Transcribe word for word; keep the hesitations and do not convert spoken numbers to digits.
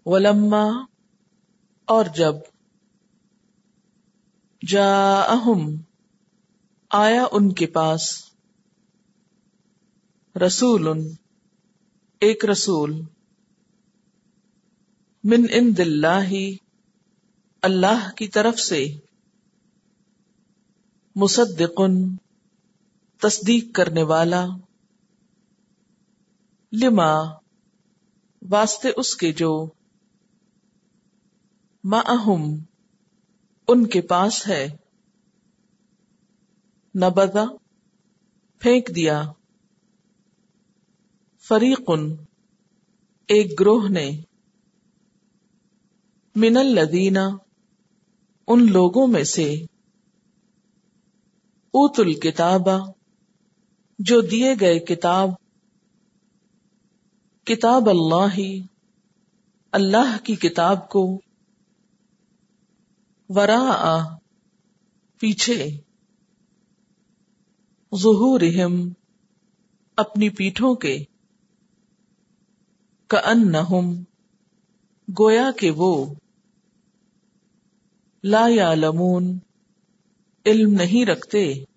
ولما اور جب جاءہم آیا ان کے پاس رسول ایک رسول من عند اللہ اللہ کی طرف سے مصدق تصدیق کرنے والا لما واسطے اس کے جو معہم ان کے پاس ہے نبذا پھینک دیا فریقن ایک گروہ نے من الذین ان لوگوں میں سے اوت الکتاب جو دیے گئے کتاب کتاب اللہ اللہ کی کتاب کو وراء پیچھے ظہورہم اپنی پیٹھوں کے کأنہم گویا کہ وہ لا یعلمون علم نہیں رکھتے